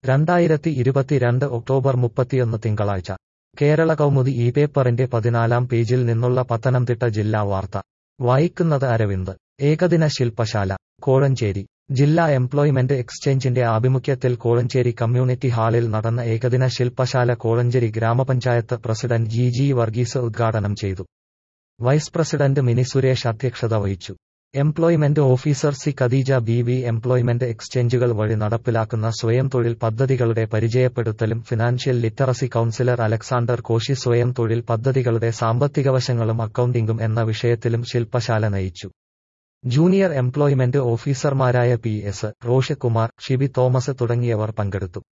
2022 October 31 തിങ്കളാഴ്ച കേരള കൗമുദി ഈ പേപ്പറിന്റെ 14-ാം പേജിൽ നിന്നുള്ള പത്തനംതിട്ട ജില്ലാ വാർത്ത വായിക്കുന്നത് അരവിന്ദ്. ഏകദിന ശില്പശാല കോഴഞ്ചേരി. ജില്ലാ എംപ്ലോയ്മെന്റ് എക്സ്ചേഞ്ചിന്റെ ആഭിമുഖ്യത്തിൽ കോഴഞ്ചേരി കമ്മ്യൂണിറ്റി ഹാളിൽ നടന്ന ഏകദിന ശില്പശാല കോഴഞ്ചേരി ഗ്രാമപഞ്ചായത്ത് പ്രസിഡന്റ് ജി വർഗീസ് ഉദ്ഘാടനം ചെയ്തു. വൈസ് പ്രസിഡന്റ് മിനി സുരേഷ് അധ്യക്ഷത വഹിച്ചു. Employment officer C Khadeeja Beevi employment എക്സ്ചേഞ്ചുകൾ വഴി നടപ്പിലാക്കുന്ന സ്വയം തൊഴിൽ പദ്ധതികളുടെ പരിചയപ്പെടുത്തലും financial literacy counsellor Alexander Koshy സ്വയം തൊഴിൽ പദ്ധതികളുടെ സാമ്പത്തികവശങ്ങളും അക്കൗണ്ടിംഗും എന്ന വിഷയത്തിലും ശില്പശാല നയിച്ചു. ജൂനിയർ എംപ്ലോയ്മെന്റ് ഓഫീസർമാരായ P S Rosh Kumar, Shibi Thomas തുടങ്ങിയവർ പങ്കെടുത്തു.